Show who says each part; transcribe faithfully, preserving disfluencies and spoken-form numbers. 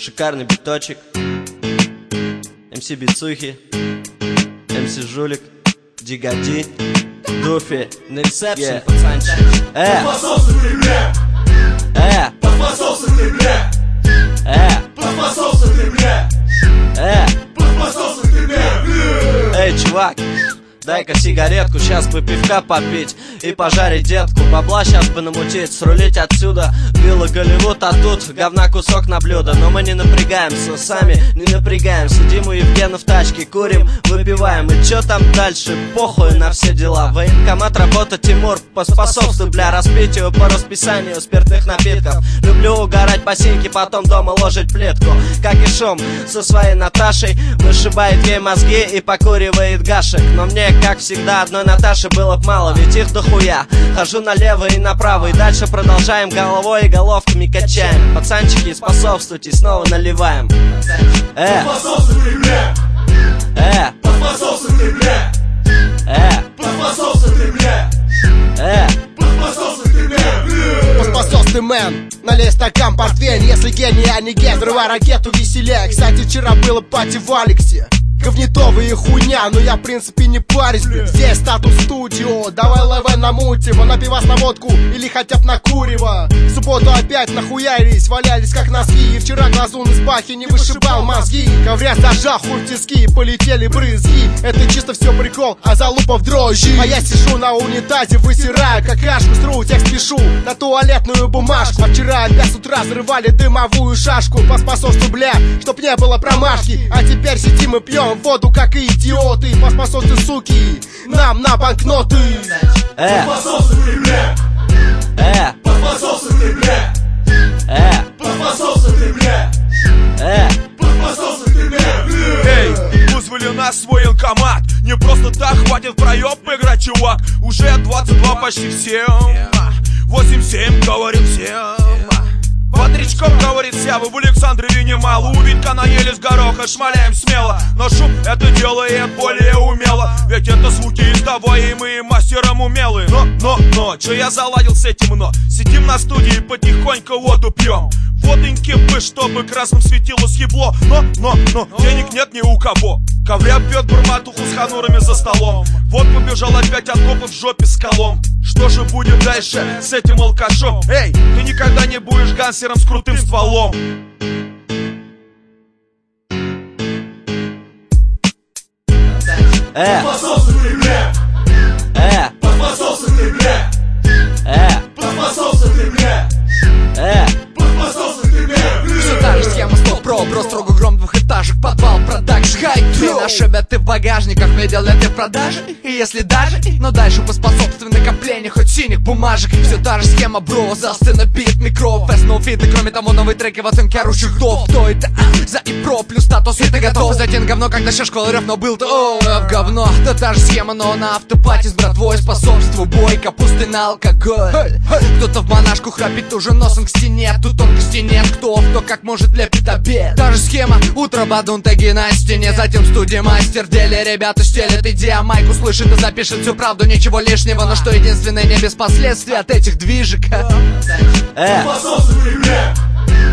Speaker 1: Шикарный биточек. эм си Бицухи, эм си Жулик, Дигади, Дуфи, на ресепшн, пацанчик. Э!
Speaker 2: Подфасовцы в Кремле!
Speaker 1: Э!
Speaker 2: Подфасовцы в Кремле!
Speaker 1: Э!
Speaker 2: Подфасовцы в Кремле!
Speaker 1: Э!
Speaker 2: Подфасовцы в Кремле!
Speaker 1: Эй, чувак! Дай-ка сигаретку, сейчас бы пивка попить и пожарить детку. Бабла сейчас бы намутить, срулить отсюда. Вилла Голливуд, а тут говна кусок на блюдо. Но мы не напрягаемся, сами не напрягаемся. Диму Евгена в тачке, курим, выпиваем. И чё там дальше, похуй на все дела. Военкомат, работа, Тимур, поспособствуй, бля, распитию по расписанию спиртных напитков. Люблю угорать по синьке, потом дома ложить плитку. Как и Шум со своей Наташей вышибает ей мозги и покуривает гашек. Но мне, как всегда, одной Наташи было б мало, ведь их дохуя. Хожу налево и направо, и дальше продолжаем головой и головками качаем. Пацанчики, способствуйте, снова наливаем. Э!
Speaker 2: Подфасовцы в Кремле!
Speaker 1: Э!
Speaker 2: Подфасовцы в Кремле!
Speaker 1: Э!
Speaker 2: Подфасовцы в Кремле!
Speaker 1: Э!
Speaker 2: Подфасовцы в Кремле!
Speaker 3: Подфасовцы, мэн, налей стакан портвейн. Если гений, а не ген, взрывай ракету веселее. Кстати, вчера было пати в Алексе. Говнитовая хуйня, но я в принципе не парюсь. Здесь статус студио, давай леве намутим. На пивас, на водку или хотя бы на курево. В субботу опять нахуярились, валялись как носки. И вчера глазун из пахи не вышибал мозги. Ковря зажал хуй в тиски, полетели брызги. Это чисто все прикол, а залупа в дрожжи. А я сижу на унитазе, высираю какашку. Сру текст пишу на туалетную бумажку. А вчера опять с утра взрывали дымовую шашку. Поспособствуй, бля, чтоб не было промашки. А теперь сидим и пьем воду, как и идиоты. Поспособствуй, суки, нам на банкноты.
Speaker 1: Э!
Speaker 2: Подфасовцы в Кремле!
Speaker 1: Э!
Speaker 2: Подфасовцы в Кремле!
Speaker 1: Э!
Speaker 2: Подфасовцы в Кремле!
Speaker 1: Э!
Speaker 2: Подфасовцы в Кремле!
Speaker 4: Эй, вызвали нас в военкомат. Не просто так, хватит проеб играть, чувак. Уже двадцать два почти всем. восемь семь говорим всем. Бодрячком говорит Сява, в Александрове немало. Убитка наели с гороха, шмаляем смело. Но Шум это делает более умело, ведь это звуки издаваемые мастером умелые. Но, но, но, чё я заладил с этим, но сидим на студии, потихоньку воду пьем. Водоньки бы, чтобы красным светилось ебло. Но, но, но, денег нет ни у кого. Ковря пьет бурматуху с ханурами за столом. Вот побежал опять от копа в жопе с колом. Что же будет дальше с этим алкашом? Эй, ты никогда не будешь гангстером с крутым стволом.
Speaker 1: Э!
Speaker 2: Подфасовцы в Кремле!
Speaker 1: Э!
Speaker 2: Подфасовцы в Кремле!
Speaker 1: Э!
Speaker 2: Подфасовцы в Кремле!
Speaker 1: Э!
Speaker 2: Подфасовцы в Кремле!
Speaker 5: Все та же схема сто про, бро, строго гром двухэтажек, подвал, продакшн, хай-тро. Нашибят ты в багажниках, видел ли ты в продаже? И если даже, но дальше поспособствуй накоплению хоть синих бумажек. Все та же схема, бро, за сцена бит, микро, фест, но фиты. Кроме того, новые треки в оценке орущих дов. Кто это? А? За и про, плюс статус, и ты готов. Затем говно, когда еще школа рэп, но был-то, о, в говно. Да та же схема, но на автопате с братвой способству бой, капусты на алкоголь. Кто-то в монашку храпит уже носом к стене. Тут тонкости нет, кто кто как может лепит обед. Та же схема, утро бадун, теги на стене. Затем студия мастер, деле ребята стелят идея. Майк услышит и запишет всю правду, ничего лишнего. Но что единственное, не без последствий от этих движек.
Speaker 1: Э!
Speaker 2: Подфасовцы в Кремле!